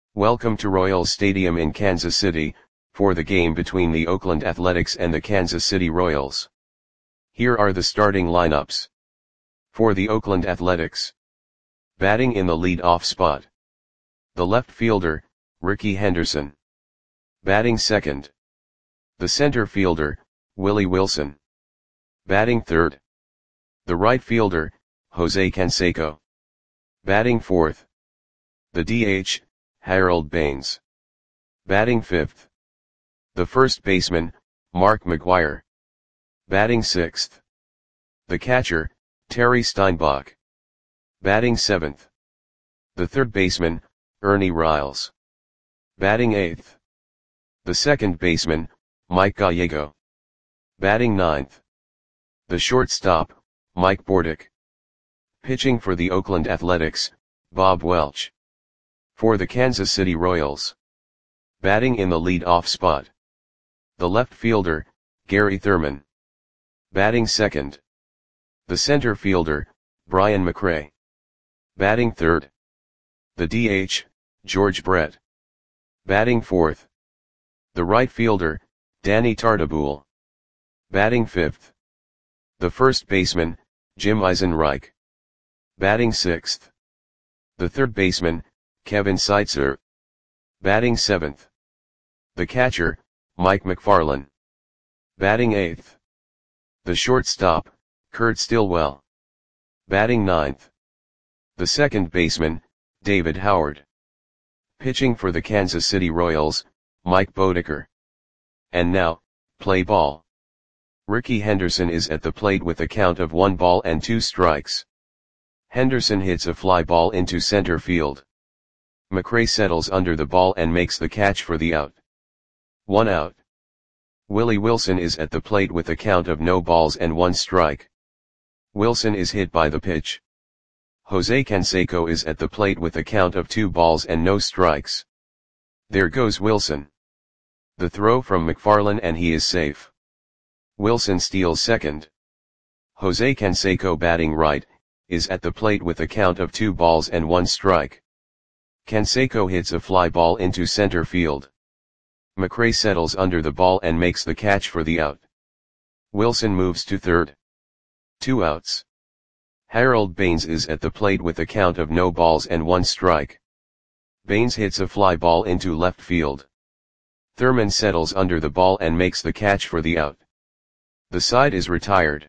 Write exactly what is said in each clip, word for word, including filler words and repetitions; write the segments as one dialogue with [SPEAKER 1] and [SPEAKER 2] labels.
[SPEAKER 1] Welcome to Royals Stadium in Kansas City, for the game between the Oakland Athletics and the Kansas City Royals. Here are the starting lineups. For the Oakland Athletics. Batting in the lead-off spot. The left fielder, Rickey Henderson. Batting second. The center fielder, Willie Wilson. Batting third. The right fielder, Jose Canseco. Batting fourth. The D H, Harold Baines. Batting fifth. The first baseman, Mark McGwire. Batting sixth. The catcher, Terry Steinbach. Batting seventh. The third baseman, Ernie Riles. Batting eighth. The second baseman, Mike Gallego. Batting ninth. The shortstop, Mike Bordick. Pitching for the Oakland Athletics, Bob Welch. For the Kansas City Royals. Batting in the lead-off spot. The left fielder, Gary Thurman. Batting second. The center fielder, Brian McRae. Batting third. The D H, George Brett. Batting fourth. The right fielder, Danny Tartabull. Batting fifth. The first baseman, Jim Eisenreich. Batting sixth. The third baseman, Kevin Seitzer. Batting seventh. The catcher, Mike McFarland. Batting eighth. The shortstop, Kurt Stillwell. Batting ninth. The second baseman, David Howard. Pitching for the Kansas City Royals, Mike Bodeker. And now, play ball. Rickey Henderson is at the plate with a count of one ball and two strikes. Henderson hits a fly ball into center field. McRae settles under the ball and makes the catch for the out. One out. Willie Wilson is at the plate with a count of no balls and one strike. Wilson is hit by the pitch. Jose Canseco is at the plate with a count of two balls and no strikes. There goes Wilson. The throw from McFarland and he is safe. Wilson steals second. Jose Canseco, batting right, is at the plate with a count of two balls and one strike. Canseco hits a fly ball into center field. McRae settles under the ball and makes the catch for the out. Wilson moves to third. Two outs. Harold Baines is at the plate with a count of no balls and one strike. Baines hits a fly ball into left field. Thurman settles under the ball and makes the catch for the out. The side is retired.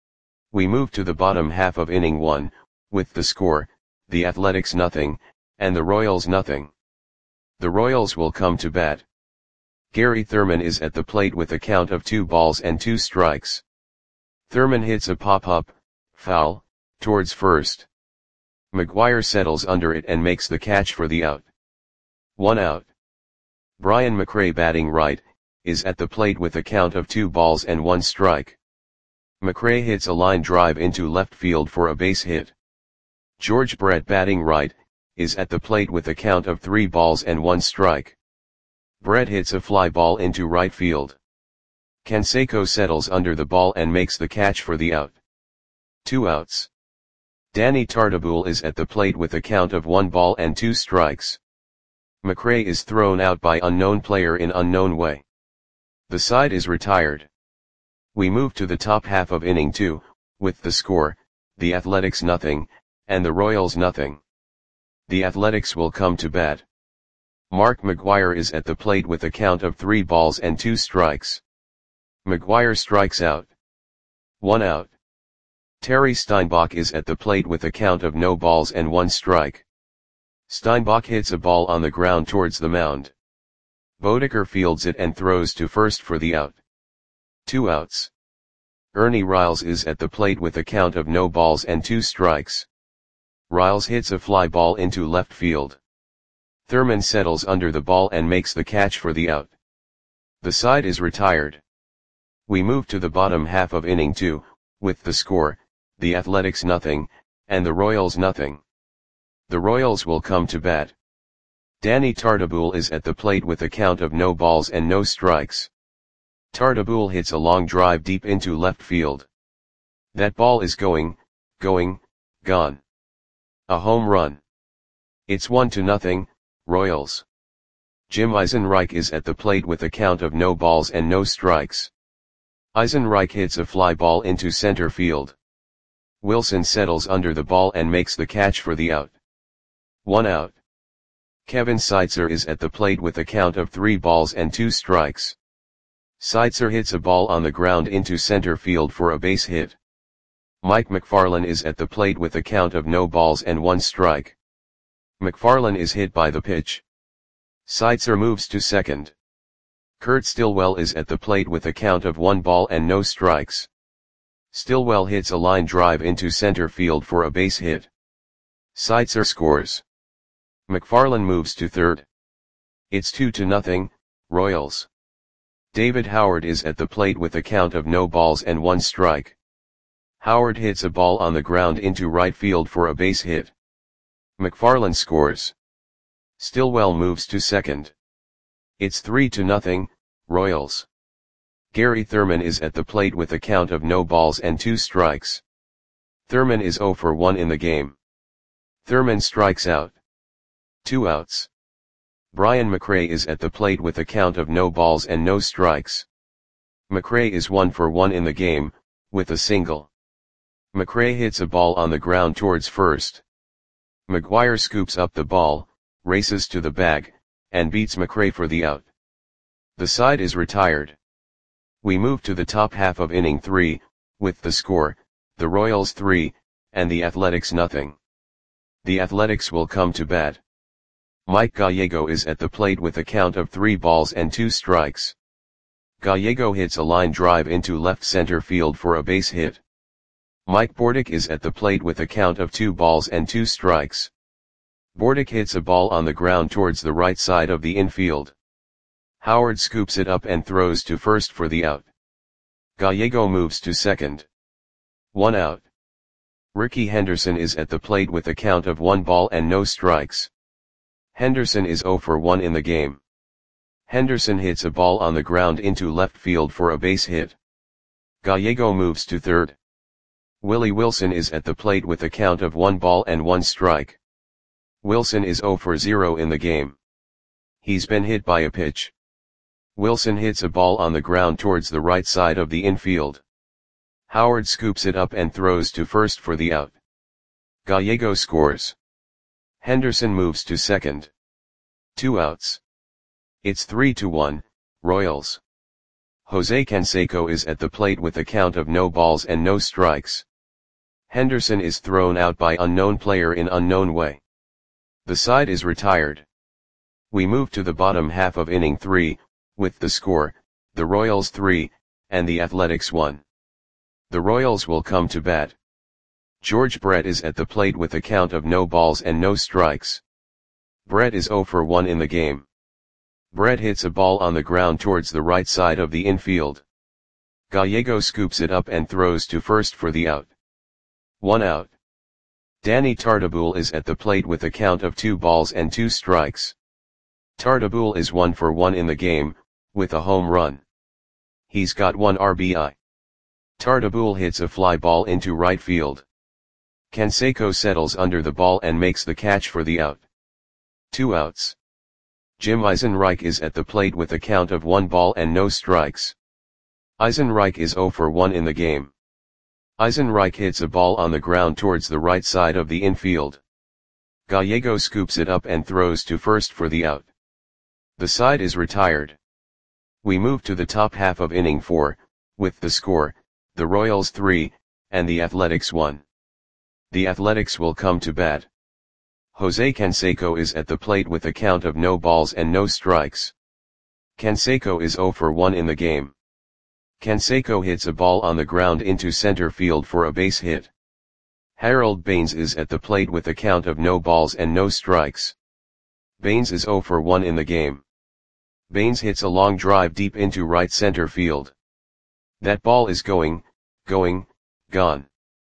[SPEAKER 1] We move to the bottom half of inning one, with the score, the Athletics nothing, and the Royals nothing. The Royals will come to bat. Gary Thurman is at the plate with a count of two balls and two strikes. Thurman hits a pop-up, foul, towards first. McGwire settles under it and makes the catch for the out. One out. Brian McRae, batting right, is at the plate with a count of two balls and one strike. McRae hits a line drive into left field for a base hit. George Brett, batting right, is at the plate with a count of three balls and one strike. Brett hits a fly ball into right field. Canseco settles under the ball and makes the catch for the out. Two outs. Danny Tartabull is at the plate with a count of one ball and two strikes. McRae is thrown out by unknown player in unknown way. The side is retired. We move to the top half of inning two, with the score, the Athletics nothing, and the Royals nothing. The Athletics will come to bat. Mark McGwire is at the plate with a count of three balls and two strikes. McGwire strikes out. One out. Terry Steinbach is at the plate with a count of no balls and one strike. Steinbach hits a ball on the ground towards the mound. Bodeker fields it and throws to first for the out. Two outs. Ernie Riles is at the plate with a count of no balls and two strikes. Riles hits a fly ball into left field. Thurman settles under the ball and makes the catch for the out. The side is retired. We move to the bottom half of inning two, with the score, the Athletics nothing, and the Royals nothing. The Royals will come to bat. Danny Tartabull is at the plate with a count of no balls and no strikes. Tartabull hits a long drive deep into left field. That ball is going, going, gone. A home run. It's one to nothing, Royals. Jim Eisenreich is at the plate with a count of no balls and no strikes. Eisenreich hits a fly ball into center field. Wilson settles under the ball and makes the catch for the out. One out. Kevin Seitzer is at the plate with a count of three balls and two strikes. Seitzer hits a ball on the ground into center field for a base hit. Mike McFarland is at the plate with a count of no balls and one strike. McFarland is hit by the pitch. Seitzer moves to second. Kurt Stillwell is at the plate with a count of one ball and no strikes. Stillwell hits a line drive into center field for a base hit. Seitzer scores. McFarland moves to third. It's two to nothing, Royals. David Howard is at the plate with a count of no balls and one strike. Howard hits a ball on the ground into right field for a base hit. McFarland scores. Stillwell moves to second. It's three to nothing, Royals. Gary Thurman is at the plate with a count of no balls and two strikes. Thurman is zero for one in the game. Thurman strikes out. Two outs. Brian McRae is at the plate with a count of no balls and no strikes. McRae is one for one in the game, with a single. McRae hits a ball on the ground towards first. McGuire scoops up the ball, races to the bag, and beats McRae for the out. The side is retired. We move to the top half of inning three, with the score, the Royals three, and the Athletics nothing. The Athletics will come to bat. Mike Gallego is at the plate with a count of three balls and two strikes. Gallego hits a line drive into left center field for a base hit. Mike Bordick is at the plate with a count of two balls and two strikes. Bordick hits a ball on the ground towards the right side of the infield. Howard scoops it up and throws to first for the out. Gallego moves to second. One out. Ricky Henderson is at the plate with a count of one ball and no strikes. Henderson is zero for one in the game. Henderson hits a ball on the ground into left field for a base hit. Gallego moves to third. Willie Wilson is at the plate with a count of one ball and one strike. Wilson is zero for zero in the game. He's been hit by a pitch. Wilson hits a ball on the ground towards the right side of the infield. Howard scoops it up and throws to first for the out. Gallego scores. Henderson moves to second. Two outs. It's three to one, Royals. Jose Canseco is at the plate with a count of no balls and no strikes. Henderson is thrown out by unknown player in unknown way. The side is retired. We move to the bottom half of inning three, with the score, the Royals three, and the Athletics one. The Royals will come to bat. George Brett is at the plate with a count of no balls and no strikes. Brett is zero for one in the game. Brett hits a ball on the ground towards the right side of the infield. Gallego scoops it up and throws to first for the out. One out. Danny Tartabull is at the plate with a count of two balls and two strikes. Tartabull is one for one in the game, with a home run. He's got one R B I. Tartabull hits a fly ball into right field. Canseco settles under the ball and makes the catch for the out. Two outs. Jim Eisenreich is at the plate with a count of one ball and no strikes. Eisenreich is zero for one in the game. Eisenreich hits a ball on the ground towards the right side of the infield. Gallego scoops it up and throws to first for the out. The side is retired. We move to the top half of inning four, with the score, the Royals three, and the Athletics one. The Athletics will come to bat. Jose Canseco is at the plate with a count of no balls and no strikes. Canseco is zero for one in the game. Canseco hits a ball on the ground into center field for a base hit. Harold Baines is at the plate with a count of no balls and no strikes. Baines is zero for one in the game. Baines hits a long drive deep into right center field. That ball is going, going, gone.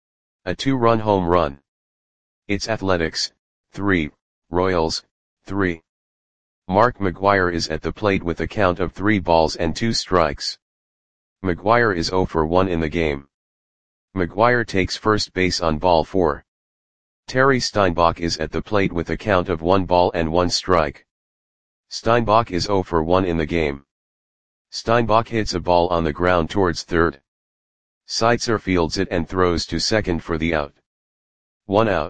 [SPEAKER 1] A two-run home run. It's Athletics, three, Royals, three. Mark McGuire is at the plate with a count of three balls and two strikes. McGuire is zero for one in the game. McGuire takes first base on ball four. Terry Steinbach is at the plate with a count of one ball and one strike. Steinbach is zero for one in the game. Steinbach hits a ball on the ground towards third. Seitzer fields it and throws to second for the out. One out.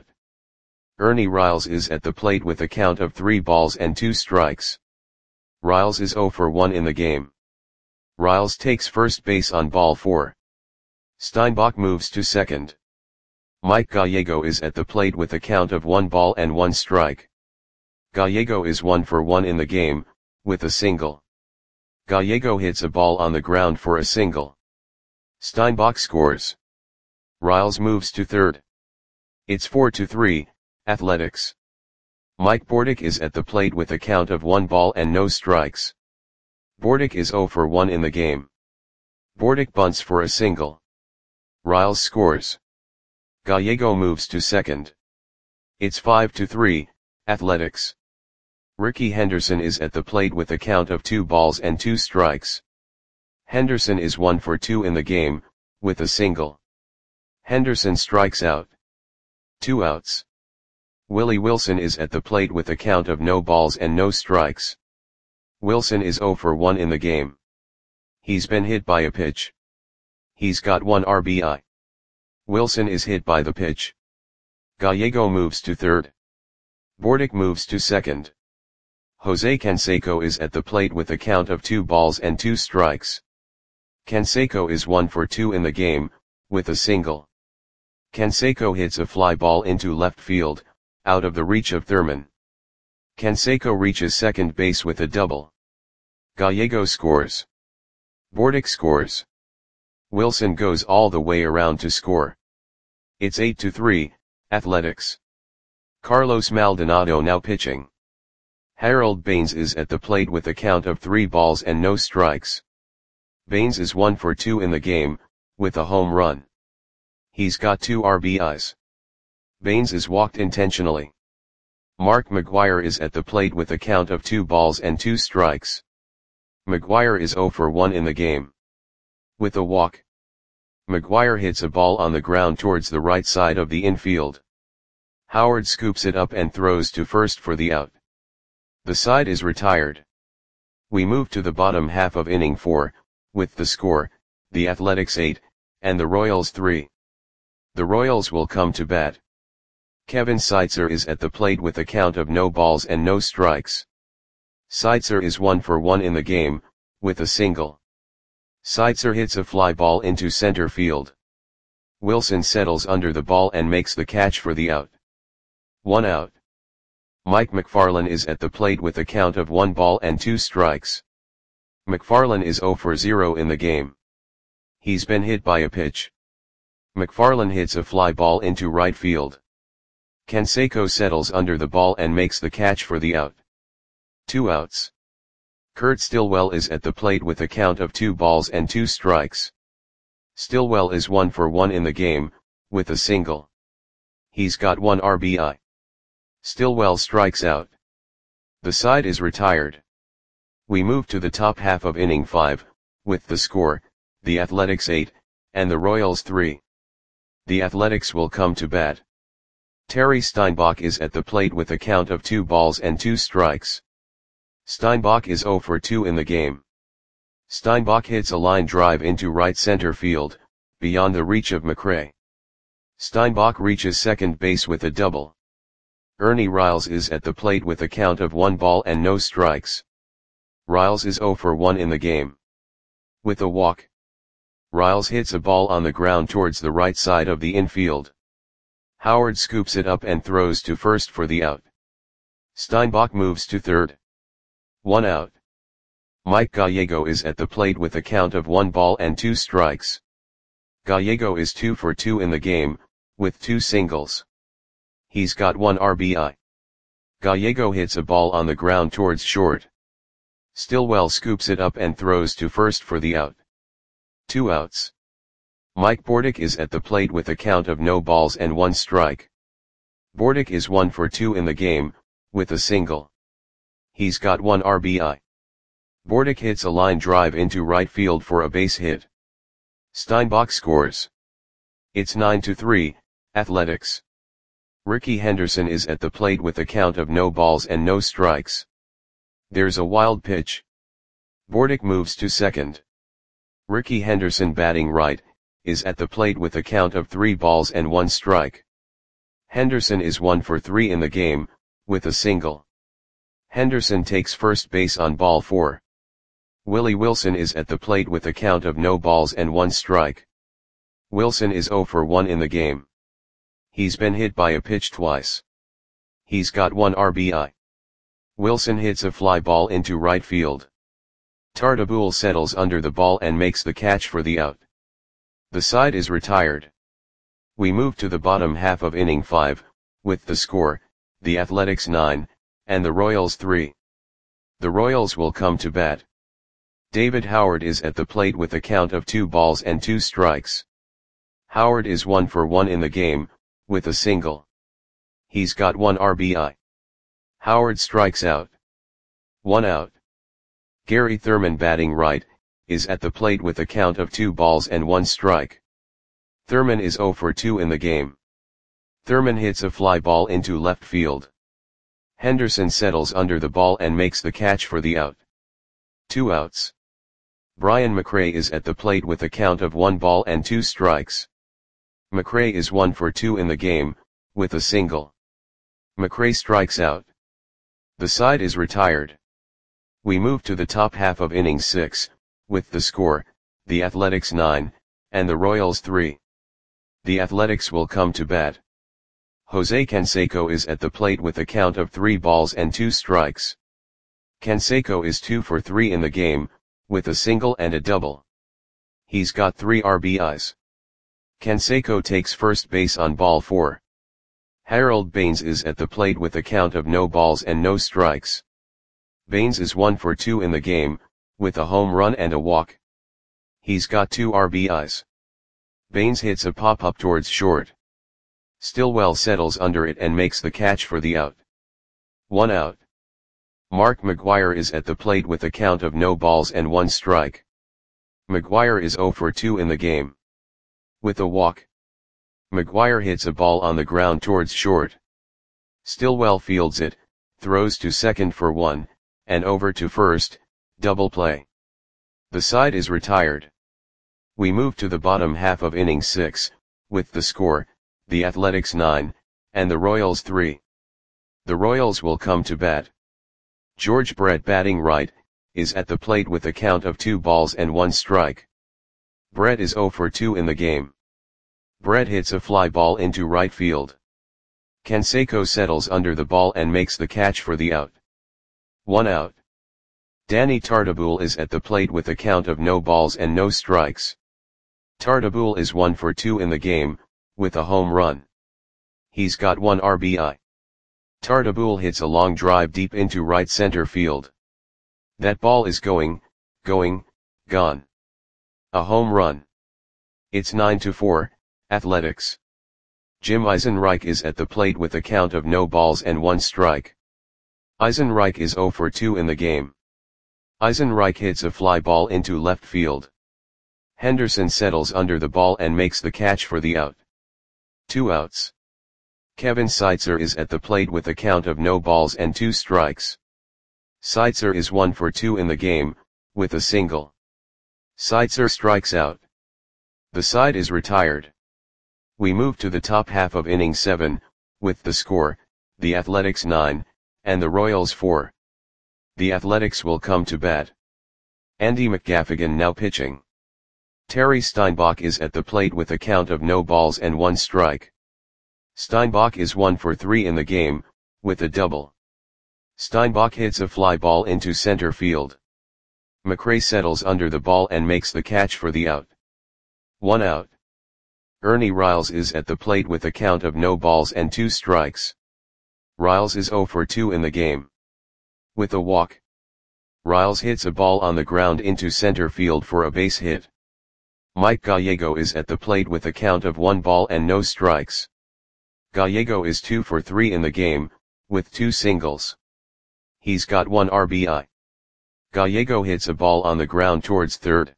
[SPEAKER 1] Ernie Riles is at the plate with a count of three balls and two strikes. Riles is zero for one in the game. Riles takes first base on ball four. Steinbach moves to second. Mike Gallego is at the plate with a count of one ball and one strike. Gallego is one for one in the game, with a single. Gallego hits a ball on the ground for a single. Steinbach scores. Riles moves to third. It's four to three, Athletics. Mike Bordick is at the plate with a count of one ball and no strikes. Bordick is zero for one in the game. Bordick bunts for a single. Riles scores. Gallego moves to second. It's five to three, Athletics. Ricky Henderson is at the plate with a count of two balls and two strikes. Henderson is one for two in the game, with a single. Henderson strikes out. Two outs. Willie Wilson is at the plate with a count of no balls and no strikes. Wilson is zero for one in the game. He's been hit by a pitch. He's got one R B I. Wilson is hit by the pitch. Gallego moves to third. Bordick moves to second. Jose Canseco is at the plate with a count of two balls and two strikes. Canseco is one for two in the game, with a single. Canseco hits a fly ball into left field, out of the reach of Thurman. Canseco reaches second base with a double. Gallego scores. Bordick scores. Wilson goes all the way around to score. It's eight to three, Athletics. Carlos Maldonado now pitching. Harold Baines is at the plate with a count of three balls and no strikes. Baines is one for two in the game, with a home run. He's got two R B Is. Baines is walked intentionally. Mark McGwire is at the plate with a count of two balls and two strikes. McGwire is zero for one in the game. With a walk. McGwire hits a ball on the ground towards the right side of the infield. Howard scoops it up and throws to first for the out. The side is retired. We move to the bottom half of inning four, with the score, the Athletics eight, and the Royals three. The Royals will come to bat. Kevin Seitzer is at the plate with a count of no balls and no strikes. Seitzer is one for one in the game, with a single. Seitzer hits a fly ball into center field. Wilson settles under the ball and makes the catch for the out. One out. Mike McFarland is at the plate with a count of one ball and two strikes. McFarland is zero for zero in the game. He's been hit by a pitch. McFarland hits a fly ball into right field. Canseco settles under the ball and makes the catch for the out. Two outs. Kurt Stillwell is at the plate with a count of two balls and two strikes. Stillwell is one for one in the game, with a single. He's got one R B I. Stillwell strikes out. The side is retired. We move to the top half of inning five, with the score, the Athletics eight, and the Royals three. The Athletics will come to bat. Terry Steinbach is at the plate with a count of two balls and two strikes. Steinbach is zero for two in the game. Steinbach hits a line drive into right center field, beyond the reach of McRae. Steinbach reaches second base with a double. Ernie Riles is at the plate with a count of one ball and no strikes. Riles is zero for one in the game. With a walk. Riles hits a ball on the ground towards the right side of the infield. Howard scoops it up and throws to first for the out. Steinbach moves to third. One out. Mike Gallego is at the plate with a count of one ball and two strikes. Gallego is two for two in the game, with two singles. He's got one R B I. Gallego hits a ball on the ground towards short. Stillwell scoops it up and throws to first for the out. Two outs. Mike Bordick is at the plate with a count of no balls and one strike. Bordick is one for two in the game, with a single. He's got one R B I. Bordick hits a line drive into right field for a base hit. Steinbach scores. It's nine to three, Athletics. Ricky Henderson is at the plate with a count of no balls and no strikes. There's a wild pitch. Bordick moves to second. Ricky Henderson, batting right, is at the plate with a count of three balls and one strike. Henderson is one for three in the game, with a single. Henderson takes first base on ball four. Willie Wilson is at the plate with a count of no balls and one strike. Wilson is zero for one in the game. He's been hit by a pitch twice. He's got one R B I. Wilson hits a fly ball into right field. Tartabull settles under the ball and makes the catch for the out. The side is retired. We move to the bottom half of inning five, with the score, the Athletics nine, and the Royals three. The Royals will come to bat. David Howard is at the plate with a count of two balls and two strikes. Howard is one for one in the game, with a single. He's got one R B I. Howard strikes out. One out. Gary Thurman, batting right, is at the plate with a count of two balls and one strike. Thurman is zero for two in the game. Thurman hits a fly ball into left field. Henderson settles under the ball and makes the catch for the out. Two outs. Brian McRae is at the plate with a count of one ball and two strikes. McRae is one for two in the game, with a single. McRae strikes out. The side is retired. We move to the top half of inning six, with the score, the Athletics nine, and the Royals three. The Athletics will come to bat. Jose Canseco is at the plate with a count of three balls and two strikes. Canseco is two for three in the game, with a single and a double. He's got three R B Is. Canseco takes first base on ball four. Harold Baines is at the plate with a count of no balls and no strikes. Baines is one for two in the game, with a home run and a walk. He's got two R B Is. Baines hits a pop-up towards short. Stillwell settles under it and makes the catch for the out. One out. Mark McGwire is at the plate with a count of no balls and one strike. McGwire is zero for two in the game. With a walk. McGwire hits a ball on the ground towards short. Stillwell fields it, throws to second for one, and over to first, double play. The side is retired. We move to the bottom half of inning six, with the score, the Athletics nine, and the Royals three. The Royals will come to bat. George Brett, batting right, is at the plate with a count of two balls and one strike. Brett is zero for two in the game. Brett hits a fly ball into right field. Canseco settles under the ball and makes the catch for the out. One out. Danny Tartabull is at the plate with a count of no balls and no strikes. Tartabull is one for two in the game, with a home run. He's got one R B I. Tartabull hits a long drive deep into right center field. That ball is going, going, gone. A home run. It's nine to four, Athletics. Jim Eisenreich is at the plate with a count of no balls and one strike. Eisenreich is zero for two in the game. Eisenreich hits a fly ball into left field. Henderson settles under the ball and makes the catch for the out. Two outs. Kevin Seitzer is at the plate with a count of no balls and two strikes. Seitzer is one for two in the game, with a single. Seitzer strikes out. The side is retired. We move to the top half of inning seven, with the score, the Athletics nine, and the Royals four. The Athletics will come to bat. Andy McGaffigan now pitching. Terry Steinbach is at the plate with a count of no balls and one strike. Steinbach is one for three in the game, with a double. Steinbach hits a fly ball into center field. McRae settles under the ball and makes the catch for the out. One out. Ernie Riles is at the plate with a count of no balls and two strikes. Riles is zero for two in the game. With a walk. Riles hits a ball on the ground into center field for a base hit. Mike Gallego is at the plate with a count of one ball and no strikes. Gallego is two for three in the game, with two singles. He's got one R B I. Gallego hits a ball on the ground towards third.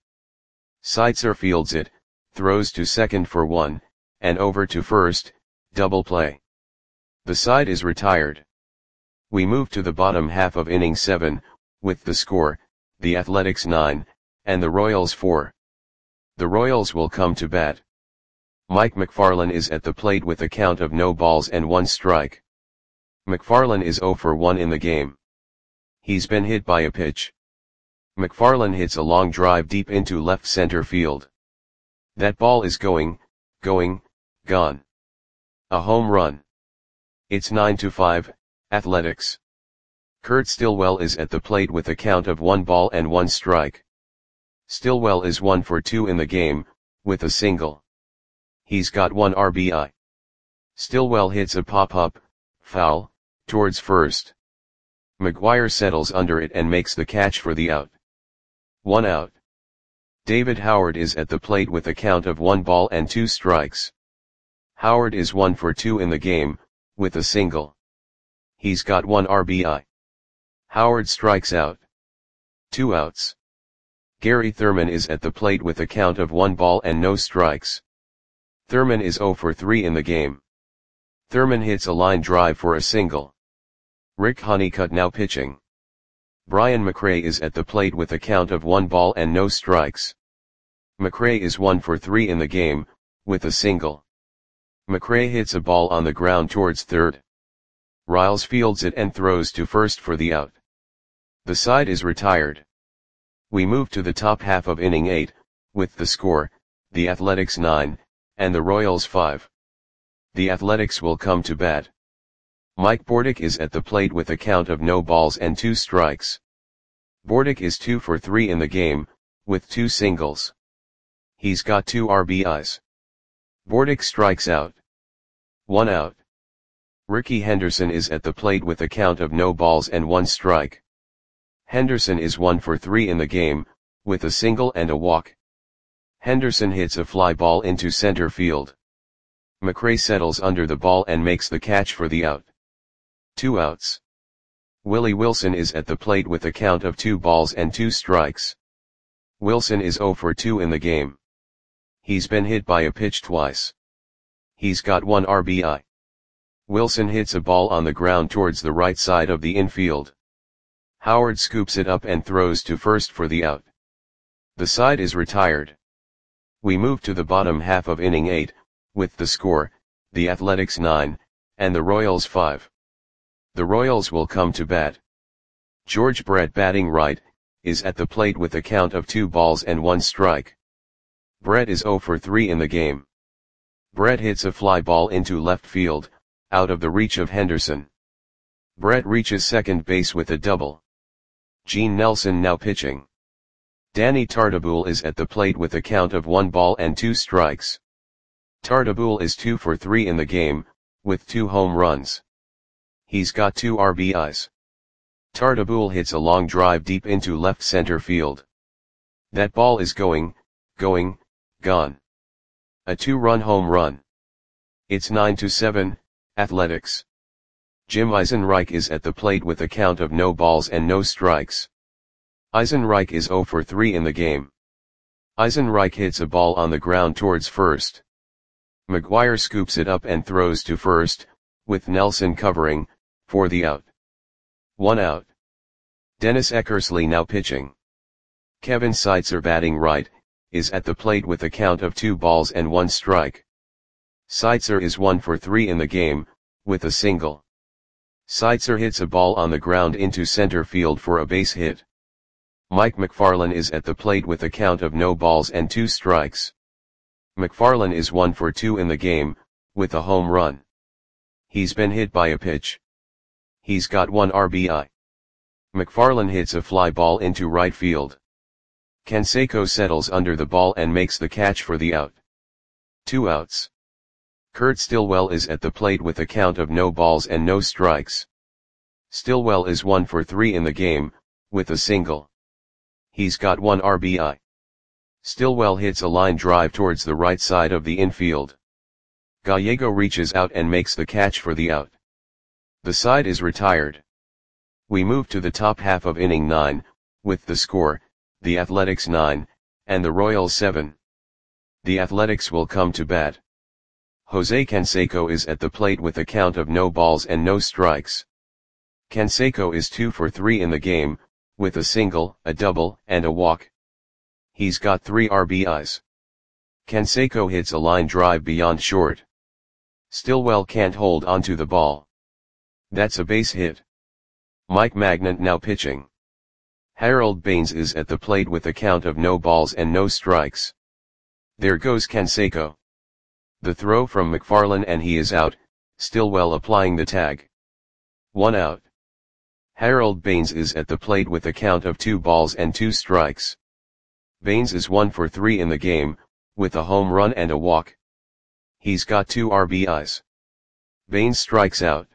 [SPEAKER 1] Seitzer fields it, throws to second for one, and over to first, double play. The side is retired. We move to the bottom half of inning seven, with the score, the Athletics nine, and the Royals four. The Royals will come to bat. Mike McFarland is at the plate with a count of no balls and one strike. McFarland is zero for one in the game. He's been hit by a pitch. McFarland hits a long drive deep into left center field. That ball is going, going, gone. A home run. It's nine to five, Athletics. Kurt Stillwell is at the plate with a count of one ball and one strike. Stillwell is one for two in the game, with a single. He's got one R B I. Stillwell hits a pop-up, foul, towards first. McGuire settles under it and makes the catch for the out. One out. David Howard is at the plate with a count of one ball and two strikes. Howard is one for two in the game, with a single. He's got one R B I. Howard strikes out. Two outs. Gary Thurman is at the plate with a count of one ball and no strikes. Thurman is zero for three in the game. Thurman hits a line drive for a single. Rick Honeycutt now pitching. Brian McRae is at the plate with a count of one ball and no strikes. McRae is one for three in the game, with a single. McRae hits a ball on the ground towards third. Riles fields it and throws to first for the out. The side is retired. We move to the top half of inning eight, with the score, the Athletics nine, and the Royals five. The Athletics will come to bat. Mike Bordick is at the plate with a count of no balls and two strikes. Bordick is two for three in the game, with two singles. He's got two R B Is. Bordick strikes out. One out. Ricky Henderson is at the plate with a count of no balls and one strike. Henderson is one for three in the game, with a single and a walk. Henderson hits a fly ball into center field. McRae settles under the ball and makes the catch for the out. Two outs. Willie Wilson is at the plate with a count of two balls and two strikes. Wilson is zero for two in the game. He's been hit by a pitch twice. He's got one R B I. Wilson hits a ball on the ground towards the right side of the infield. Howard scoops it up and throws to first for the out. The side is retired. We move to the bottom half of inning eight, with the score, the Athletics nine, and the Royals five. The Royals will come to bat. George Brett, batting right, is at the plate with a count of two balls and one strike. Brett is zero for three in the game. Brett hits a fly ball into left field, out of the reach of Henderson. Brett reaches second base with a double. Gene Nelson now pitching. Danny Tartabull is at the plate with a count of one ball and two strikes. Tartabull is two for three in the game, with two home runs. He's got two R B Is. Tartabull hits a long drive deep into left center field. That ball is going, going, gone. A two-run home run. It's nine to seven, Athletics. Jim Eisenreich is at the plate with a count of no balls and no strikes. Eisenreich is zero for three in the game. Eisenreich hits a ball on the ground towards first. McGuire scoops it up and throws to first, with Nelson covering, for the out. One out. Dennis Eckersley now pitching. Kevin Seitzer, batting right, is at the plate with a count of two balls and one strike. Seitzer is one for three in the game, with a single. Seitzer hits a ball on the ground into center field for a base hit. Mike McFarland is at the plate with a count of no balls and two strikes. McFarland is one for two in the game, with a home run. He's been hit by a pitch. He's got one R B I. McFarland hits a fly ball into right field. Canseco settles under the ball and makes the catch for the out. Two outs. Kurt Stillwell is at the plate with a count of no balls and no strikes. Stillwell is one for three in the game, with a single. He's got one R B I. Stillwell hits a line drive towards the right side of the infield. Gallego reaches out and makes the catch for the out. The side is retired. We move to the top half of inning nine, with the score, the Athletics nine, and the Royals seven. The Athletics will come to bat. Jose Canseco is at the plate with a count of no balls and no strikes. Canseco is two for three in the game, with a single, a double, and a walk. He's got three R B Is. Canseco hits a line drive beyond short. Stillwell can't hold onto the ball. That's a base hit. Mike Magnant now pitching. Harold Baines is at the plate with a count of no balls and no strikes. There goes Canseco. The throw from McFarland and he is out, Stillwell applying the tag. One out. Harold Baines is at the plate with a count of two balls and two strikes. Baines is one for three in the game, with a home run and a walk. He's got two R B Is. Baines strikes out.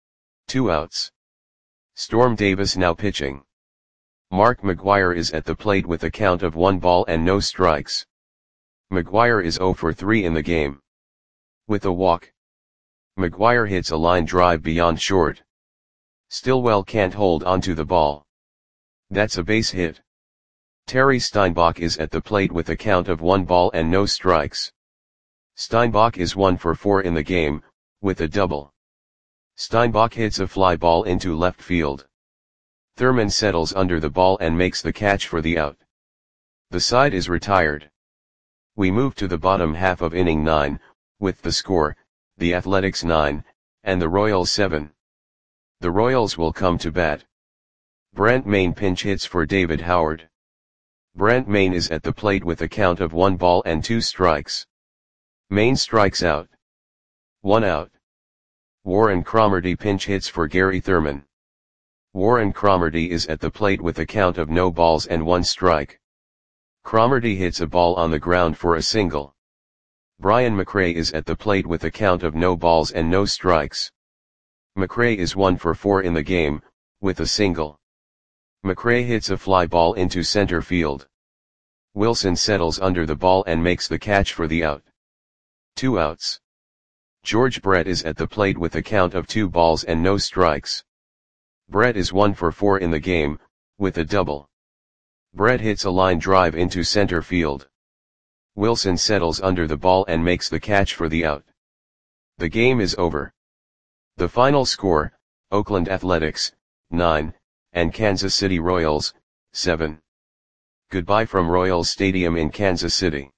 [SPEAKER 1] Two outs. Storm Davis now pitching. Mark McGwire is at the plate with a count of one ball and no strikes. McGwire is zero for three in the game. With a walk. McGwire hits a line drive beyond short. Stillwell can't hold onto the ball. That's a base hit. Terry Steinbach is at the plate with a count of one ball and no strikes. Steinbach is one for four in the game, with a double. Steinbach hits a fly ball into left field. Thurman settles under the ball and makes the catch for the out. The side is retired. We move to the bottom half of inning nine, with the score, the Athletics nine, and the Royals seven. The Royals will come to bat. Brent Mayne pinch hits for David Howard. Brent Mayne is at the plate with a count of one ball and two strikes. Mayne strikes out. One out. Warren Cromartie pinch hits for Gary Thurman. Warren Cromartie is at the plate with a count of no balls and one strike. Cromartie hits a ball on the ground for a single. Brian McRae is at the plate with a count of no balls and no strikes. McRae is one for four in the game, with a single. McRae hits a fly ball into center field. Wilson settles under the ball and makes the catch for the out. Two outs. George Brett is at the plate with a count of two balls and no strikes. Brett is one for four in the game, with a double. Brett hits a line drive into center field. Wilson settles under the ball and makes the catch for the out. The game is over. The final score, Oakland Athletics, nine, and Kansas City Royals, seven. Goodbye from Royals Stadium in Kansas City.